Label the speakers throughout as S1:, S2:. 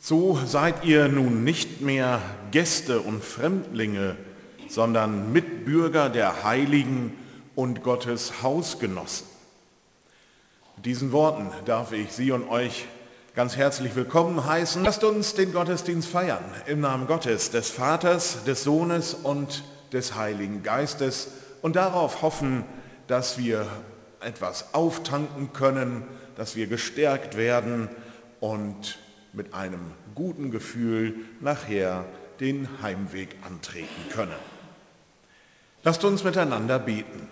S1: So seid ihr nun nicht mehr Gäste und Fremdlinge, sondern Mitbürger der Heiligen und Gottes Hausgenossen. Mit diesen Worten darf ich Sie und euch ganz herzlich willkommen heißen. Lasst uns den Gottesdienst feiern im Namen Gottes, des Vaters, des Sohnes und des Heiligen Geistes und darauf hoffen, dass wir etwas auftanken können, dass wir gestärkt werden und mit einem guten Gefühl nachher den Heimweg antreten können. Lasst uns miteinander beten.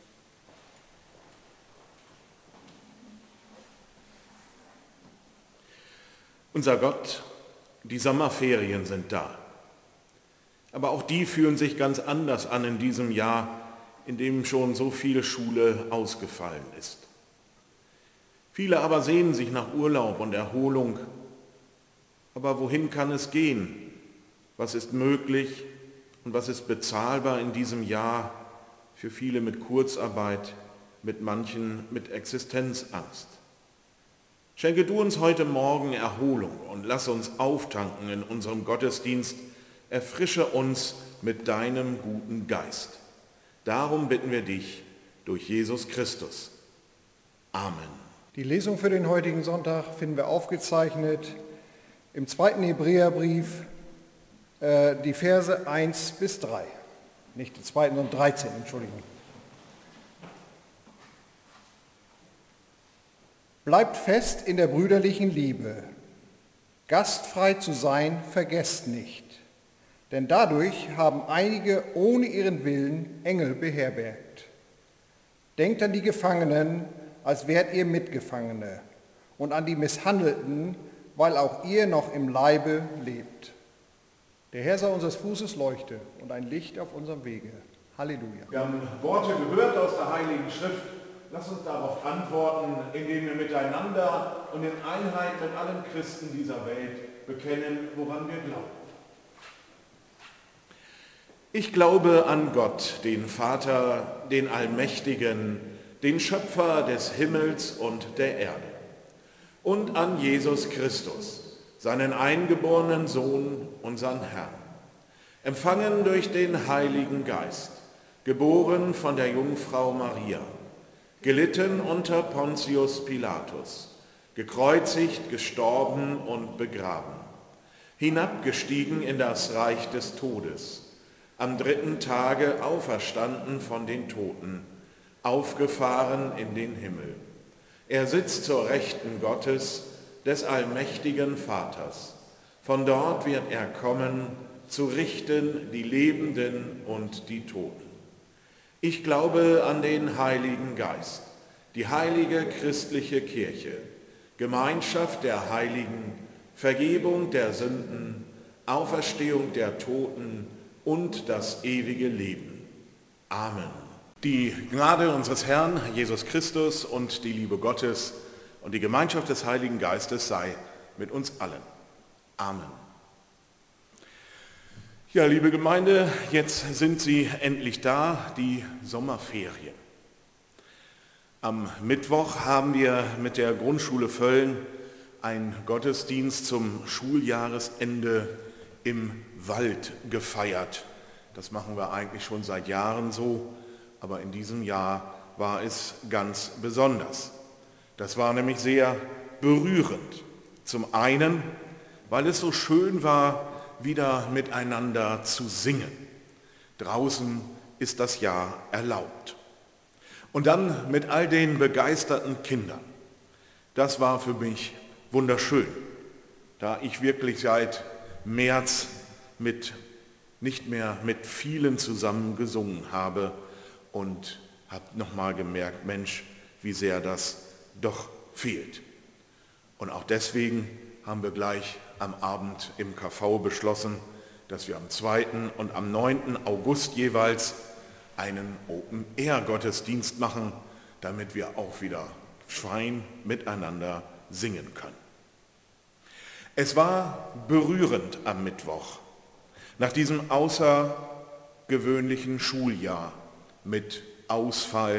S1: Unser Gott, die Sommerferien sind da. Aber auch die fühlen sich ganz anders an in diesem Jahr, in dem schon so viel Schule ausgefallen ist. Viele aber sehnen sich nach Urlaub und Erholung. Aber wohin kann es gehen? Was ist möglich und was ist bezahlbar in diesem Jahr für viele mit Kurzarbeit, mit manchen mit Existenzangst? Schenke du uns heute Morgen Erholung und lass uns auftanken in unserem Gottesdienst. Erfrische uns mit deinem guten Geist. Darum bitten wir dich durch Jesus Christus. Amen.
S2: Die Lesung für den heutigen Sonntag finden wir aufgezeichnet im 2. Hebräerbrief, die Verse 1 bis 3. Nicht die 2., sondern 13, Entschuldigung. Bleibt fest in der brüderlichen Liebe. Gastfrei zu sein, vergesst nicht. Denn dadurch haben einige ohne ihren Willen Engel beherbergt. Denkt an die Gefangenen, als wärt ihr Mitgefangene, und an die Misshandelten, weil auch ihr noch im Leibe lebt. Der Herr sei unseres Fußes Leuchte und ein Licht auf unserem Wege. Halleluja.
S1: Wir haben Worte gehört aus der Heiligen Schrift. Lass uns darauf antworten, indem wir miteinander und in Einheit mit allen Christen dieser Welt bekennen, woran wir glauben. Ich glaube an Gott, den Vater, den Allmächtigen, den Schöpfer des Himmels und der Erde. Und an Jesus Christus, seinen eingeborenen Sohn, unseren Herrn, empfangen durch den Heiligen Geist, geboren von der Jungfrau Maria, gelitten unter Pontius Pilatus, gekreuzigt, gestorben und begraben, hinabgestiegen in das Reich des Todes, am 3. Tage auferstanden von den Toten, aufgefahren in den Himmel. Er sitzt zur Rechten Gottes, des allmächtigen Vaters. Von dort wird er kommen, zu richten die Lebenden und die Toten. Ich glaube an den Heiligen Geist, die heilige christliche Kirche, Gemeinschaft der Heiligen, Vergebung der Sünden, Auferstehung der Toten und das ewige Leben. Amen. Die Gnade unseres Herrn Jesus Christus und die Liebe Gottes und die Gemeinschaft des Heiligen Geistes sei mit uns allen. Amen. Ja, liebe Gemeinde, jetzt sind sie endlich da, die Sommerferien. Am Mittwoch haben wir mit der Grundschule Völln einen Gottesdienst zum Schuljahresende im Wald gefeiert. Das machen wir eigentlich schon seit Jahren so. Aber in diesem Jahr war es ganz besonders. Das war nämlich sehr berührend. Zum einen, weil es so schön war, wieder miteinander zu singen. Draußen ist das ja erlaubt. Und dann mit all den begeisterten Kindern. Das war für mich wunderschön, da ich wirklich seit März nicht mehr mit vielen zusammen gesungen habe, und habe nochmal gemerkt, Mensch, wie sehr das doch fehlt. Und auch deswegen haben wir gleich am Abend im KV beschlossen, dass wir am 2. und am 9. August jeweils einen Open-Air-Gottesdienst machen, damit wir auch wieder fein miteinander singen können. Es war berührend am Mittwoch, nach diesem außergewöhnlichen Schuljahr, mit Ausfall,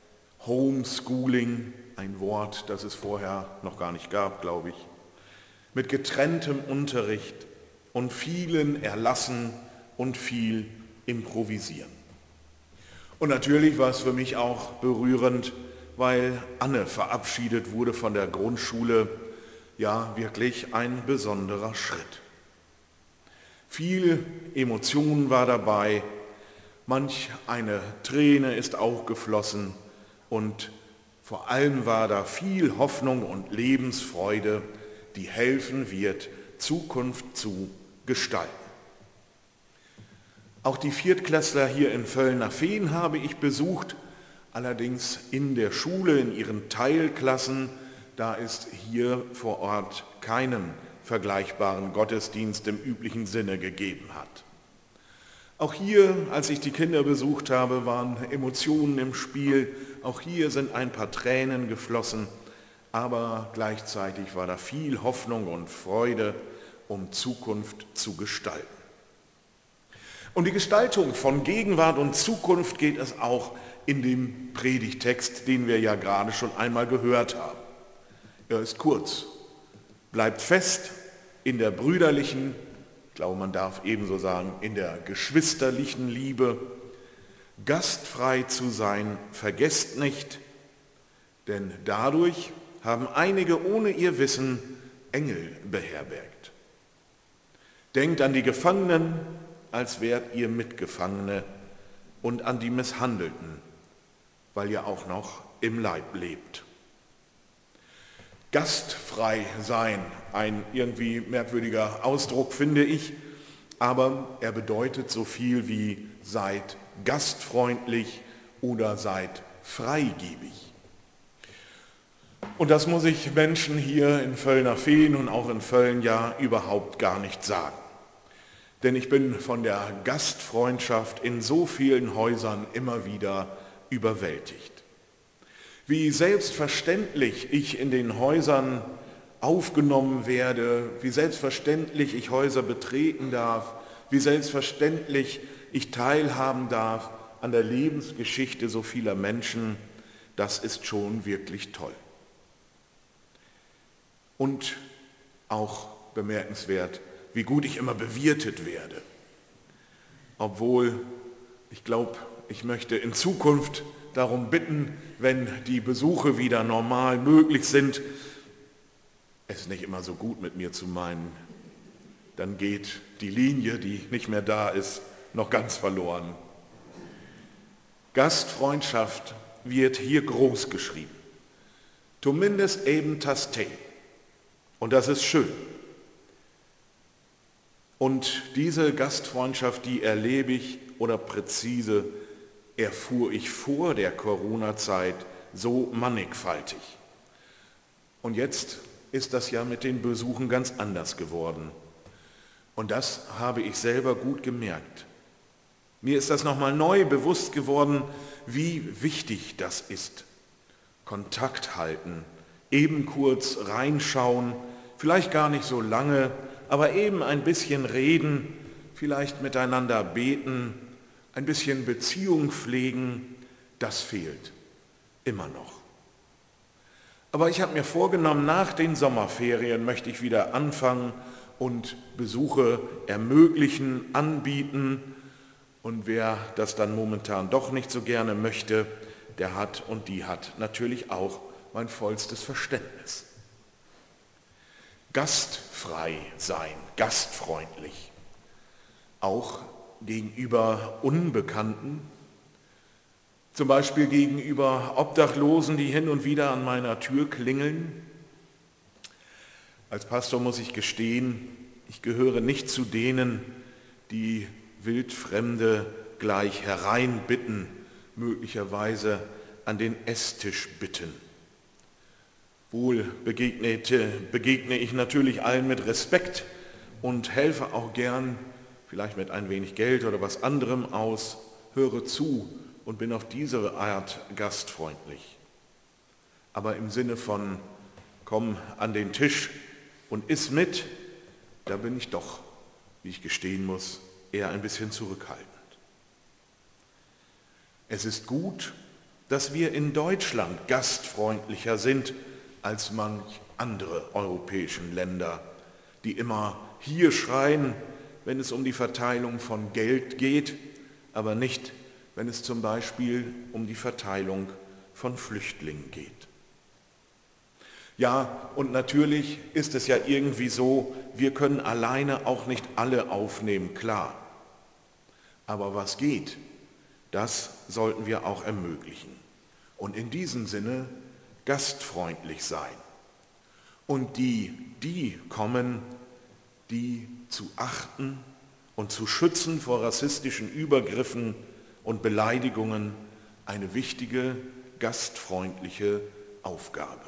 S1: Homeschooling, ein Wort, das es vorher noch gar nicht gab, glaube ich, mit getrenntem Unterricht und vielen Erlassen und viel Improvisieren. Und natürlich war es für mich auch berührend, weil Anne verabschiedet wurde von der Grundschule. Ja, wirklich ein besonderer Schritt. Viel Emotion war dabei, manch eine Träne ist auch geflossen und vor allem war da viel Hoffnung und Lebensfreude, die helfen wird, Zukunft zu gestalten. Auch die Viertklässler hier in Völlner-Fehn habe ich besucht, allerdings in der Schule, in ihren Teilklassen, da es hier vor Ort keinen vergleichbaren Gottesdienst im üblichen Sinne gegeben hat. Auch hier, als ich die Kinder besucht habe, waren Emotionen im Spiel. Auch hier sind ein paar Tränen geflossen, aber gleichzeitig war da viel Hoffnung und Freude, um Zukunft zu gestalten. Um die Gestaltung von Gegenwart und Zukunft geht es auch in dem Predigtext, den wir ja gerade schon einmal gehört haben. Er ist kurz, bleibt fest in der brüderlichen, ich glaube, man darf ebenso sagen, in der geschwisterlichen Liebe, gastfrei zu sein, vergesst nicht, denn dadurch haben einige ohne ihr Wissen Engel beherbergt. Denkt an die Gefangenen, als wärt ihr Mitgefangene, und an die Misshandelten, weil ihr auch noch im Leib lebt. Gastfrei sein, ein irgendwie merkwürdiger Ausdruck, finde ich, aber er bedeutet so viel wie seid gastfreundlich oder seid freigebig. Und das muss ich Menschen hier in Völlner-Fehn und auch in Völln ja überhaupt gar nicht sagen. Denn ich bin von der Gastfreundschaft in so vielen Häusern immer wieder überwältigt. Wie selbstverständlich ich in den Häusern aufgenommen werde, wie selbstverständlich ich Häuser betreten darf, wie selbstverständlich ich teilhaben darf an der Lebensgeschichte so vieler Menschen, das ist schon wirklich toll. Und auch bemerkenswert, wie gut ich immer bewirtet werde. Obwohl, ich glaube, ich möchte in Zukunft darum bitten, wenn die Besuche wieder normal möglich sind, es nicht immer so gut mit mir zu meinen. Dann geht die Linie, die nicht mehr da ist, noch ganz verloren. Gastfreundschaft wird hier groß geschrieben. Zumindest eben taste. Und das ist schön. Und diese Gastfreundschaft, die erlebe ich oder präzise erfuhr ich vor der Corona-Zeit so mannigfaltig. Und jetzt ist das ja mit den Besuchen ganz anders geworden. Und das habe ich selber gut gemerkt. Mir ist das nochmal neu bewusst geworden, wie wichtig das ist. Kontakt halten, eben kurz reinschauen, vielleicht gar nicht so lange, aber eben ein bisschen reden, vielleicht miteinander beten, ein bisschen Beziehung pflegen, das fehlt immer noch. Aber ich habe mir vorgenommen, nach den Sommerferien möchte ich wieder anfangen und Besuche ermöglichen, anbieten. Und wer das dann momentan doch nicht so gerne möchte, der hat und die hat natürlich auch mein vollstes Verständnis. Gastfrei sein, gastfreundlich, auch gegenüber Unbekannten, zum Beispiel gegenüber Obdachlosen, die hin und wieder an meiner Tür klingeln. Als Pastor muss ich gestehen, ich gehöre nicht zu denen, die Wildfremde gleich hereinbitten, möglicherweise an den Esstisch bitten. Wohl begegne ich natürlich allen mit Respekt und helfe auch gern, vielleicht mit ein wenig Geld oder was anderem aus, höre zu und bin auf diese Art gastfreundlich. Aber im Sinne von, komm an den Tisch und iss mit, da bin ich doch, wie ich gestehen muss, eher ein bisschen zurückhaltend. Es ist gut, dass wir in Deutschland gastfreundlicher sind als manch andere europäischen Länder. die immer hier schreien, wenn es um die Verteilung von Geld geht, aber nicht, wenn es zum Beispiel um die Verteilung von Flüchtlingen geht. Ja, und natürlich ist es ja irgendwie so, wir können alleine auch nicht alle aufnehmen, klar. Aber was geht, das sollten wir auch ermöglichen. Und in diesem Sinne gastfreundlich sein. Und die kommen, die zu achten und zu schützen vor rassistischen Übergriffen und Beleidigungen, eine wichtige, gastfreundliche Aufgabe.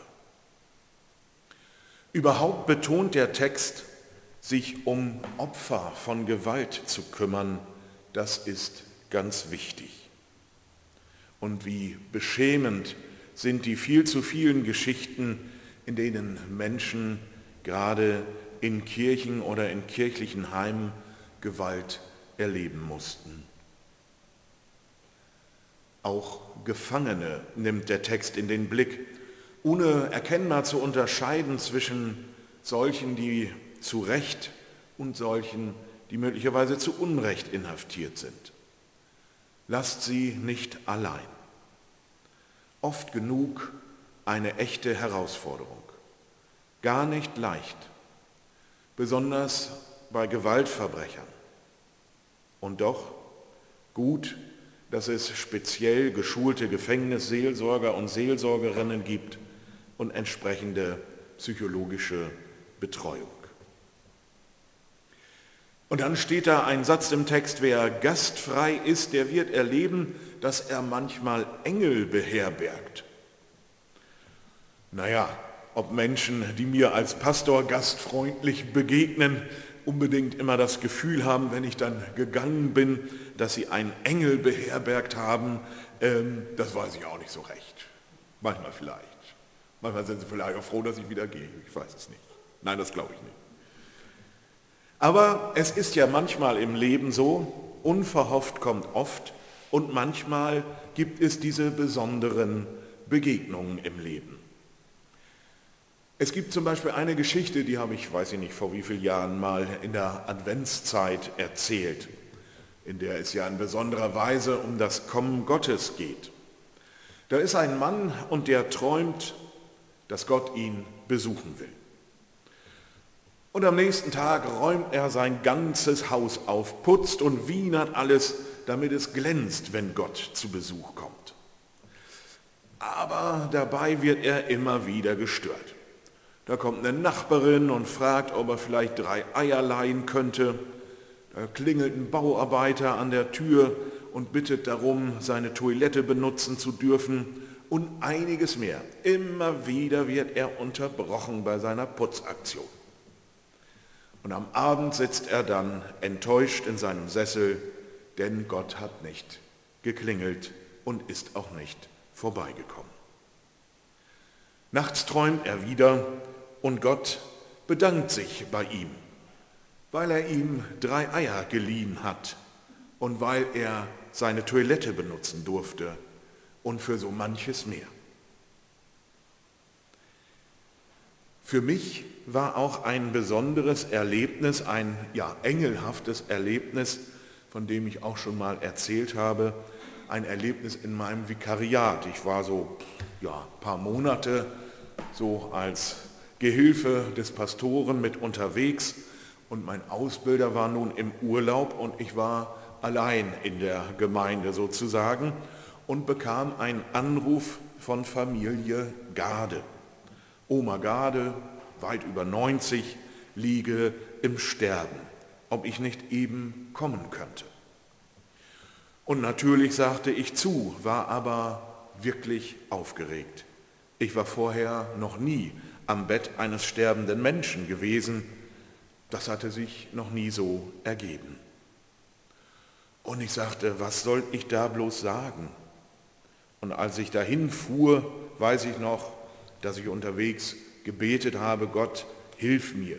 S1: Überhaupt betont der Text, sich um Opfer von Gewalt zu kümmern, das ist ganz wichtig. Und wie beschämend sind die viel zu vielen Geschichten, in denen Menschen gerade in Kirchen oder in kirchlichen Heimen Gewalt erleben mussten. Auch Gefangene nimmt der Text in den Blick, ohne erkennbar zu unterscheiden zwischen solchen, die zu Recht und solchen, die möglicherweise zu Unrecht inhaftiert sind. Lasst sie nicht allein. Oft genug eine echte Herausforderung. Gar nicht leicht, besonders bei Gewaltverbrechern. Und doch gut, dass es speziell geschulte Gefängnisseelsorger und Seelsorgerinnen gibt und entsprechende psychologische Betreuung. Und dann steht da ein Satz im Text, wer gastfrei ist, der wird erleben, dass er manchmal Engel beherbergt. Naja, ob Menschen, die mir als Pastor gastfreundlich begegnen, unbedingt immer das Gefühl haben, wenn ich dann gegangen bin, dass sie einen Engel beherbergt haben, das weiß ich auch nicht so recht. Manchmal vielleicht. Manchmal sind sie vielleicht auch froh, dass ich wieder gehe. Ich weiß es nicht. Nein, das glaube ich nicht. Aber es ist ja manchmal im Leben so, unverhofft kommt oft und manchmal gibt es diese besonderen Begegnungen im Leben. Es gibt zum Beispiel eine Geschichte, die habe ich, weiß ich nicht, vor wie vielen Jahren mal in der Adventszeit erzählt, in der es ja in besonderer Weise um das Kommen Gottes geht. Da ist ein Mann und der träumt, dass Gott ihn besuchen will. Und am nächsten Tag räumt er sein ganzes Haus auf, putzt und wienert alles, damit es glänzt, wenn Gott zu Besuch kommt. Aber dabei wird er immer wieder gestört. Da kommt eine Nachbarin und fragt, ob er vielleicht 3 Eier leihen könnte. Da klingelt ein Bauarbeiter an der Tür und bittet darum, seine Toilette benutzen zu dürfen und einiges mehr. Immer wieder wird er unterbrochen bei seiner Putzaktion. Und am Abend sitzt er dann enttäuscht in seinem Sessel, denn Gott hat nicht geklingelt und ist auch nicht vorbeigekommen. Nachts träumt er wieder und Gott bedankt sich bei ihm, weil er ihm 3 Eier geliehen hat und weil er seine Toilette benutzen durfte und für so manches mehr. Für mich war auch ein besonderes Erlebnis, ein engelhaftes Erlebnis, von dem ich auch schon mal erzählt habe, ein Erlebnis in meinem Vikariat. Ich war so ein paar Monate so als Gehilfe des Pastoren mit unterwegs und mein Ausbilder war nun im Urlaub und ich war allein in der Gemeinde sozusagen und bekam einen Anruf von Familie Gade. Oma Gade, weit über 90, liege im Sterben, ob ich nicht eben kommen könnte. Und natürlich sagte ich zu, war aber wirklich aufgeregt. Ich war vorher noch nie am Bett eines sterbenden Menschen gewesen. Das hatte sich noch nie so ergeben. Und ich sagte, was soll ich da bloß sagen? Und als ich dahin fuhr, weiß ich noch, dass ich unterwegs gebetet habe, Gott, hilf mir.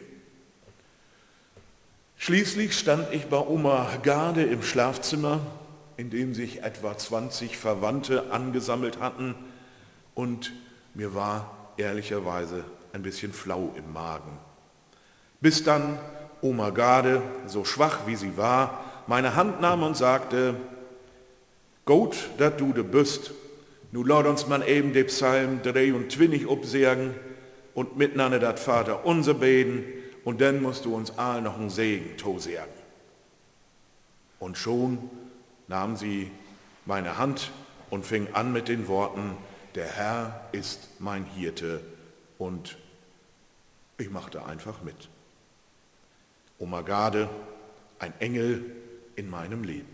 S1: Schließlich stand ich bei Oma Gade im Schlafzimmer, in dem sich etwa 20 Verwandte angesammelt hatten und mir war ehrlicherweise ein bisschen flau im Magen. Bis dann Oma Gade, so schwach wie sie war, meine Hand nahm und sagte, Gut, dat du de bist, nu laut uns man eben de Psalm 23 obsägen und miteinander dat Vater unser beten und dann musst du uns all noch einen Segen tosägen. Und schon nahm sie meine Hand und fing an mit den Worten, der Herr ist mein Hirte, und ich machte einfach mit. Oma Gade, ein Engel in meinem Leben.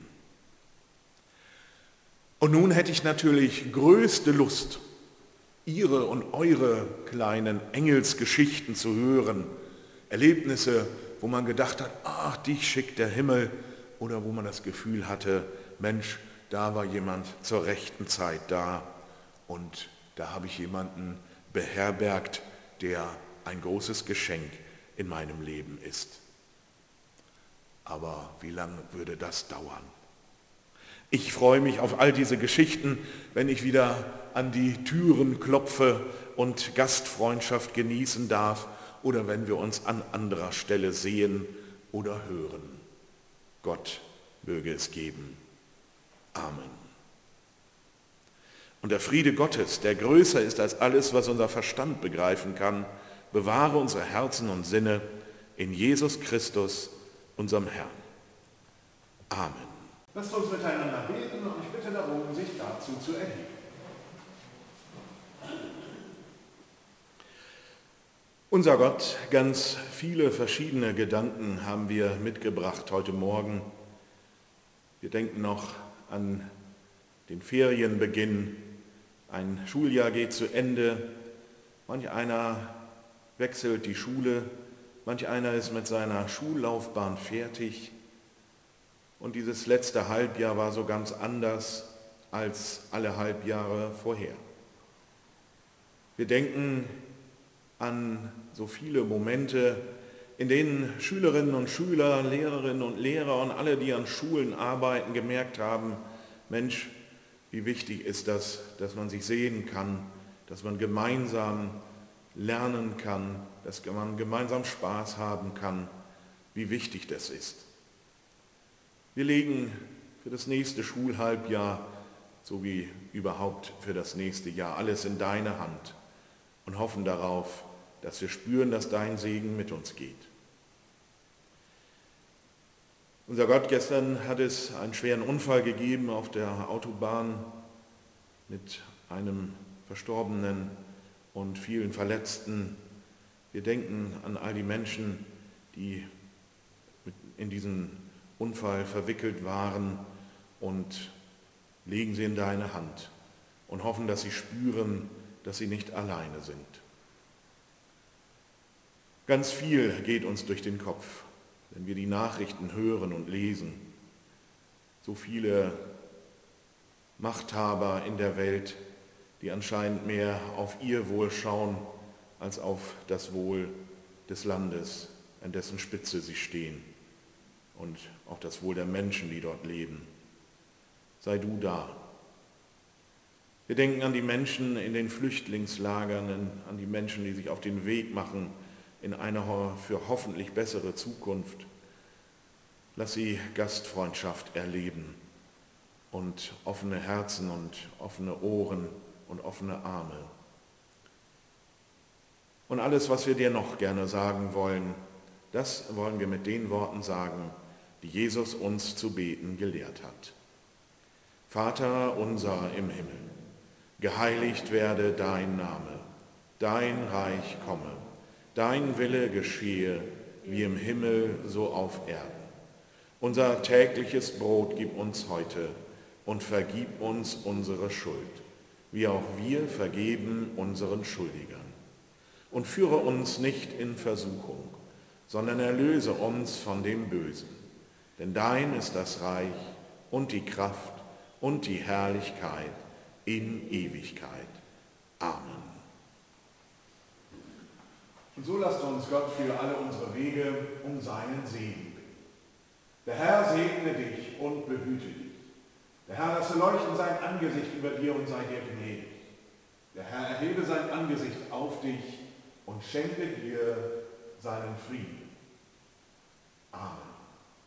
S1: Und nun hätte ich natürlich größte Lust, Ihre und eure kleinen Engelsgeschichten zu hören, Erlebnisse, wo man gedacht hat, ach, dich schickt der Himmel, oder wo man das Gefühl hatte, Mensch, da war jemand zur rechten Zeit da und da habe ich jemanden beherbergt, der ein großes Geschenk in meinem Leben ist. Aber wie lange würde das dauern? Ich freue mich auf all diese Geschichten, wenn ich wieder an die Türen klopfe und Gastfreundschaft genießen darf oder wenn wir uns an anderer Stelle sehen oder hören. Gott möge es geben. Amen. Und der Friede Gottes, der größer ist als alles, was unser Verstand begreifen kann, bewahre unsere Herzen und Sinne in Jesus Christus, unserem Herrn. Amen. Lasst uns miteinander beten und ich bitte darum, sich dazu zu erheben. Unser Gott, ganz viele verschiedene Gedanken haben wir mitgebracht heute Morgen. Wir denken noch an den Ferienbeginn. Ein Schuljahr geht zu Ende. Manch einer wechselt die Schule. Manch einer ist mit seiner Schullaufbahn fertig. Und dieses letzte Halbjahr war so ganz anders als alle Halbjahre vorher. Wir denken an so viele Momente, in denen Schülerinnen und Schüler, Lehrerinnen und Lehrer und alle, die an Schulen arbeiten, gemerkt haben, Mensch, wie wichtig ist das, dass man sich sehen kann, dass man gemeinsam lernen kann, dass man gemeinsam Spaß haben kann, wie wichtig das ist. Wir legen für das nächste Schulhalbjahr, so wie überhaupt für das nächste Jahr, alles in deine Hand und hoffen darauf, dass wir spüren, dass dein Segen mit uns geht. Unser Gott, gestern hat es einen schweren Unfall gegeben auf der Autobahn mit einem Verstorbenen und vielen Verletzten. Wir denken an all die Menschen, die in diesen Unfall verwickelt waren und legen sie in deine Hand und hoffen, dass sie spüren, dass sie nicht alleine sind. Ganz viel geht uns durch den Kopf, wenn wir die Nachrichten hören und lesen. So viele Machthaber in der Welt, die anscheinend mehr auf ihr Wohl schauen, als auf das Wohl des Landes, an dessen Spitze sie stehen, und auf das Wohl der Menschen, die dort leben. Sei du da. Wir denken an die Menschen in den Flüchtlingslagern, an die Menschen, die sich auf den Weg machen in eine für hoffentlich bessere Zukunft. Lass sie Gastfreundschaft erleben und offene Herzen und offene Ohren und offene Arme. Und alles, was wir dir noch gerne sagen wollen, das wollen wir mit den Worten sagen, die Jesus uns zu beten gelehrt hat. Vater unser im Himmel, geheiligt werde dein Name, dein Reich komme, dein Wille geschehe, wie im Himmel so auf Erden. Unser tägliches Brot gib uns heute und vergib uns unsere Schuld, wie auch wir vergeben unseren Schuldigern. Und führe uns nicht in Versuchung, sondern erlöse uns von dem Bösen. Denn dein ist das Reich und die Kraft und die Herrlichkeit in Ewigkeit. Amen. Und so lasst uns Gott für alle unsere Wege um seinen Segen bitten. Der Herr segne dich und behüte dich. Der Herr lasse leuchten sein Angesicht über dir und sei dir gnädig. Der Herr erhebe sein Angesicht auf dich und schenke dir seinen Frieden.